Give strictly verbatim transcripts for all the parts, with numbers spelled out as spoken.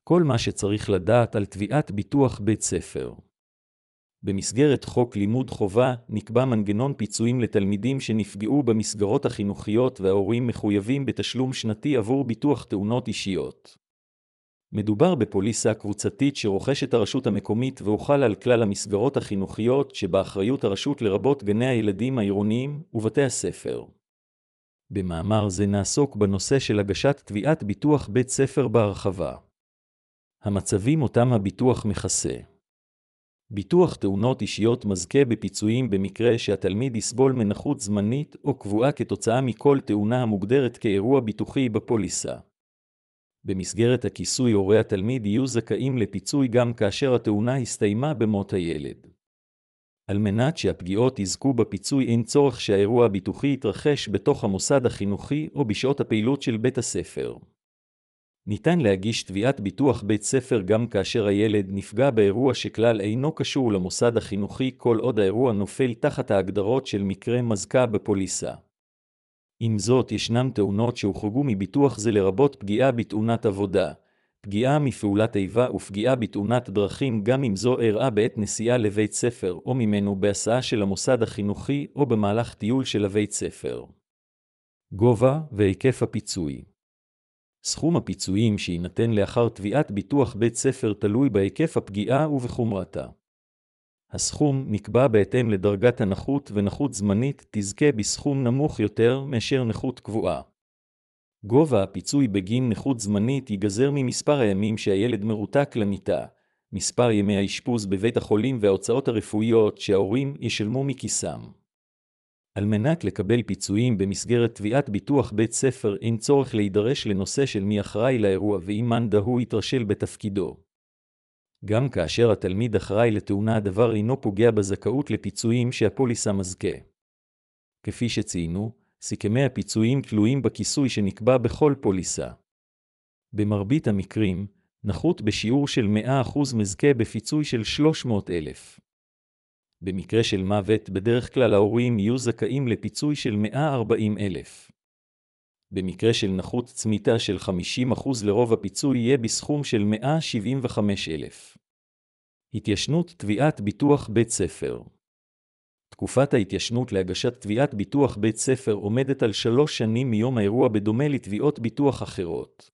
כל מה שצריך לדעת על תביעת ביטוח בית ספר. במסגרת חוק לימוד חובה נקבע מנגנון פיצויים לתלמידים שנפגעו במסגרות החינוכיות וההורים מחויבים בתשלום שנתי עבור ביטוח תאונות אישיות. מדובר בפוליסה קבוצתית שרוכשת הרשות המקומית והוחל על כלל המסגרות החינוכיות שבאחריות הרשות לרבות גני הילדים העירוניים ובתי הספר. במאמר זה נעסוק בנושא של הגשת תביעת ביטוח בית ספר בהרחבה. המצבים אותם הביטוח מכסה. ביטוח תאונות אישיות מזכה בפיצויים במקרה שהתלמיד יסבול מנכות זמנית או קבועה כתוצאה מכל תאונה המוגדרת כאירוע ביטוחי בפוליסה. במסגרת הכיסוי הורי התלמיד יהיו זכאים לפיצוי גם כאשר התאונה הסתיימה במות הילד. על מנת שהפגיעות יזכו בפיצוי אין צורך שהאירוע הביטוחי יתרחש בתוך המוסד החינוכי או בשעות הפעילות של בית הספר. ניתן להגיש תביעת ביטוח בית ספר גם כאשר הילד נפגע באירוע שכלל אינו קשור למוסד החינוכי כל עוד האירוע נופל תחת ההגדרות של מקרה מזכה בפוליסה. עם זאת ישנם תאונות שהוחרגו מביטוח זה לרבות פגיעה בתאונת עבודה, פגיעה מפעולת איבה ופגיעה בתאונת דרכים גם אם זו אירעה בעת נסיעה לבית ספר או ממנו בהסעה של המוסד החינוכי או במהלך טיול של הבית ספר. גובה והיקף הפיצוי. סכום הפיצויים שיינתן לאחר תביעת ביטוח בית ספר תלוי בהיקף הפגיעה ובחומרתה. הסכום נקבע בהתאם לדרגת הנכות ונכות זמנית תזכה בסכום נמוך יותר מאשר נכות קבועה. גובה הפיצוי בגין נכות זמנית ייגזר ממספר הימים שהילד מרותק למיטה, מספר ימי האשפוז בבית החולים וההוצאות הרפואיות שההורים ישלמו מכיסם. על מנת לקבל פיצויים במסגרת תביעת ביטוח בית ספר אין צורך להידרש לנושא של מי אחראי לאירוע ואם מאן דהוא יתרשל בתפקידו. גם כאשר התלמיד אחראי לתאונה הדבר אינו פוגע בזכאות לפיצויים שהפוליסה מזכה. כפי שציינו, סיכמי הפיצויים תלויים בכיסוי שנקבע בכל פוליסה. במרבית המקרים, נכות בשיעור של מאה אחוז מזכה בפיצוי של שלוש מאות אלף. במקרה של מוות בדרך כלל ההורים יהיו זכאים לפיצוי של מאה וארבעים אלף. במקרה של נכות צמיתה של חמישים אחוז לרוב הפיצוי יהיה בסכום של מאה שבעים וחמישה אלף. התיישנות תביעת ביטוח בית ספר. תקופת ההתיישנות להגשת תביעת ביטוח בית ספר עומדת על שלוש שנים מיום האירוע בדומה לתביעות ביטוח אחרות.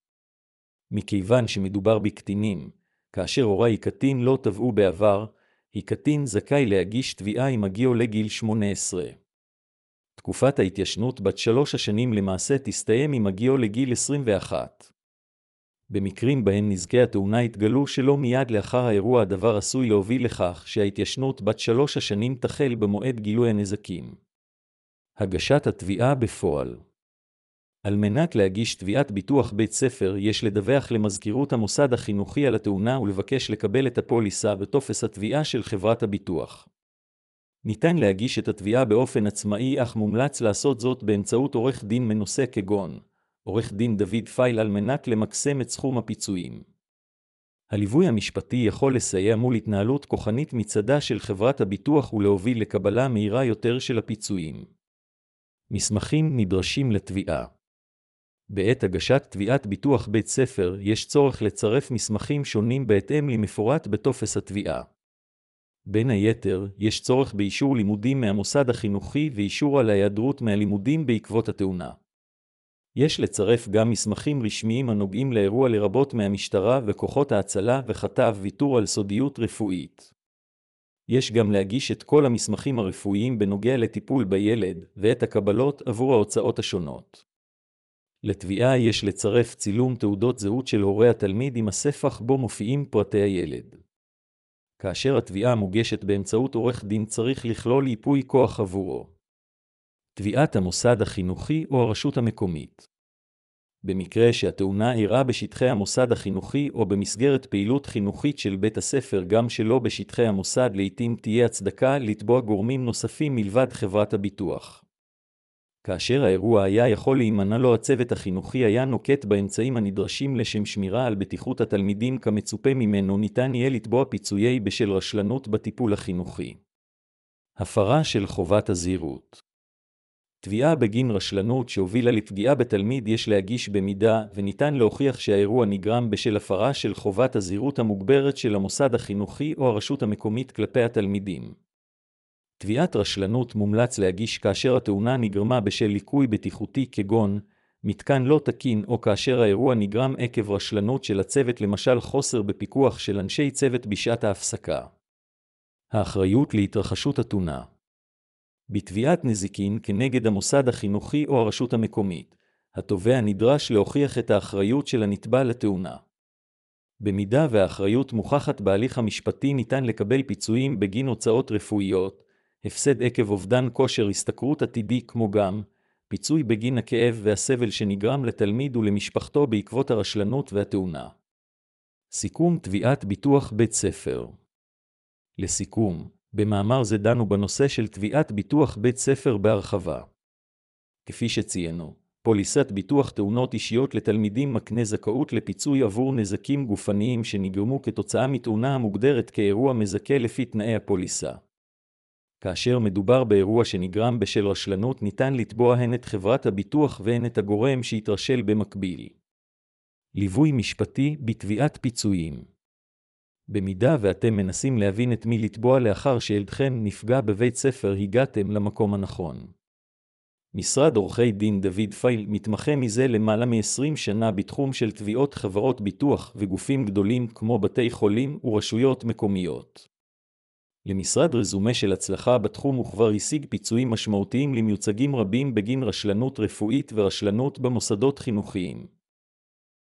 מכיוון שמדובר בקטינים, כאשר הורי קטין לא תבעו בעבר, היא קטין זכאי להגיש תביעה אם הגיעו לגיל שמונה עשרה. תקופת ההתיישנות בת שלוש השנים למעשה תסתיים אם הגיעו לגיל עשרים ואחת. במקרים בהם נזקי התאונה התגלו שלא מיד לאחר האירוע הדבר עשוי להוביל לכך שההתיישנות בת שלוש השנים תחל במועד גילוי הנזקים. הגשת התביעה בפועל. על מנת להגיש תביעת ביטוח בית ספר יש לדווח למזכירות המוסד החינוכי על התאונה ולבקש לקבל את הפוליסה בטופס התביעה של חברת הביטוח. ניתן להגיש את התביעה באופן עצמאי אך מומלץ לעשות זאת באמצעות עורך דין מנוסה כגון עורך דין דוד פייל על מנת למקסם את סכום הפיצויים. הליווי המשפטי יכול לסייע מול התנהלות כוחנית מצדה של חברת הביטוח ולהוביל לקבלה מהירה יותר של הפיצויים. מסמכים נדרשים לתביעה. בעת הגשת תביעת ביטוח בית ספר יש צורך לצרף מסמכים שונים בהתאם למפורט בטופס התביעה. בין היתר, יש צורך באישור לימודים מהמוסד החינוכי ואישור על ההיעדרות מהלימודים בעקבות התאונה. יש לצרף גם מסמכים רשמיים הנוגעים לאירוע לרבות מהמשטרה וכוחות ההצלה וכתב ויתור על סודיות רפואית. יש גם להגיש את כל המסמכים הרפואיים בנוגע לטיפול בילד ואת הקבלות עבור ההוצאות השונות. לתביעה יש לצרף צילום תעודות זהות של הורי התלמיד עם הספח בו מופיעים פרטי הילד. כאשר התביעה מוגשת באמצעות עורך דין צריך לכלול ייפוי כוח עבורו. תביעת המוסד החינוכי או הרשות המקומית. במקרה שהתאונה אירעה בשטחי המוסד החינוכי או במסגרת פעילות חינוכית של בית הספר גם שלא בשטחי המוסד לעתים תהיה הצדקה לתבוע גורמים נוספים מלבד חברת הביטוח. כאשר האירוע היה יכול להימנע לו הצוות החינוכי היה נוקט באמצעים הנדרשים לשם שמירה על בטיחות התלמידים כמצופה ממנו ניתן יהיה לתבוע פיצויי בשל רשלנות בטיפול החינוכי. הפרה של חובת הזהירות. תביעה בגין רשלנות שהובילה לפגיעה בתלמיד יש להגיש במידה וניתן להוכיח שהאירוע נגרם בשל הפרה של חובת הזהירות המוגברת של המוסד החינוכי או הרשות המקומית כלפי התלמידים. תביעת רשלנות מומלץ להגיש כאשר התאונה נגרמה בשל ליקוי בטיחותי כגון מתקן לא תקין או כאשר האירוע נגרם עקב רשלנות של הצוות, למשל חוסר בפיקוח של אנשי צוות בשעת ההפסקה. האחריות להתרחשות התאונה. בתביעת נזיקין כנגד המוסד החינוכי או הרשות המקומית, התובע נדרש להוכיח את האחריות של הנתבע לתאונה. במידה והאחריות מוכחת בהליך המשפטי ניתן לקבל פיצויים בגין הוצאות רפואיות, הפסד עקב אובדן כושר השתכרות עתידי, כמו גם פיצוי בגין הכאב והסבל שנגרם לתלמיד ולמשפחתו בעקבות הרשלנות והתאונה. סיכום תביעת ביטוח בית ספר. לסיכום, במאמר זה דנו בנושא של תביעת ביטוח בית ספר בהרחבה. כפי שציינו, פוליסת ביטוח תאונות אישיות לתלמידים מקנה זכאות לפיצוי עבור נזקים גופניים שנגרמו כתוצאה מתאונה המוגדרת כאירוע מזכה לפי תנאי הפוליסה. כאשר מדובר באירוע שנגרם בשל רשלנות ניתן לתבוע הן את חברת הביטוח והן את הגורם שהתרשל במקביל. ליווי משפטי בתביעת פיצויים. במידה ואתם מנסים להבין את מי לתבוע לאחר שילדכם נפגע בבית ספר, הגעתם למקום הנכון. משרד עורכי דין דוד פייל מתמחה מזה למעלה מ-עשרים שנה בתחום של תביעות חברות ביטוח וגופים גדולים כמו בתי חולים ורשויות מקומיות. למשרד רזומה של הצלחה בתחום וכבר השיג פיצויים משמעותיים למיוצגים רבים בגין רשלנות רפואית ורשלנות במוסדות חינוכיים.